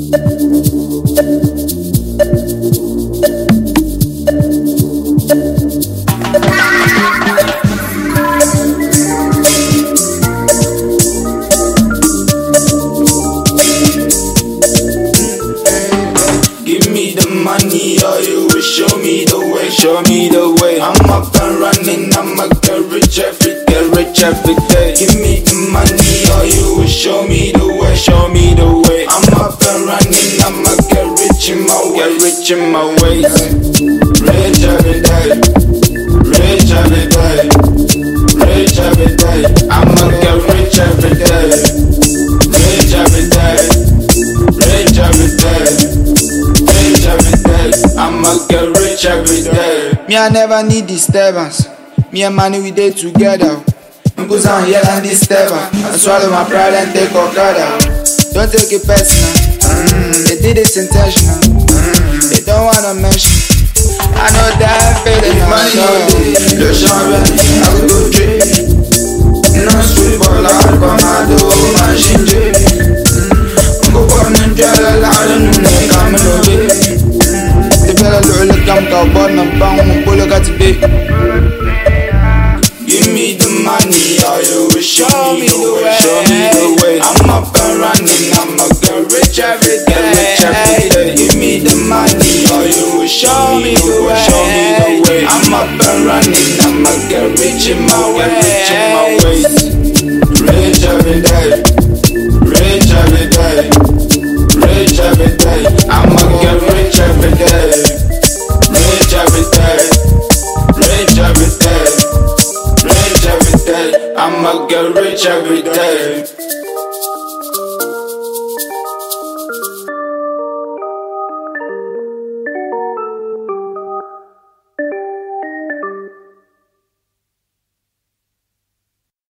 Money, or you will show me the way, show me the way. I'm up and running, I'ma get rich every day. Give me the money, or you will show me the way, show me the way. I'm up and running, I'ma get rich in my way, rich in my ways. Rich every day, rich every day, rich every day. I'ma get rich every day, rich every day, rich every day. I'ma get rich every day. Me, I never need disturbance. Me and money, we day together. Uncles on here and disturbance. I swallow my pride and take Okada. Don't take it personal. They did it intentional. They don't wanna mention. I know that feeling. Money no day, le champion, I will go drip. No street ball, I go my do machine drip. Go born and tell a lot of new come no Come to burn and bang, pull got to be. Give me the money, or you will show me the way, show me the way. I'm up and running, I'ma get rich every day. Give me the money, or you will show me the way, show me the way. I'm up and running, I'ma get rich in my way.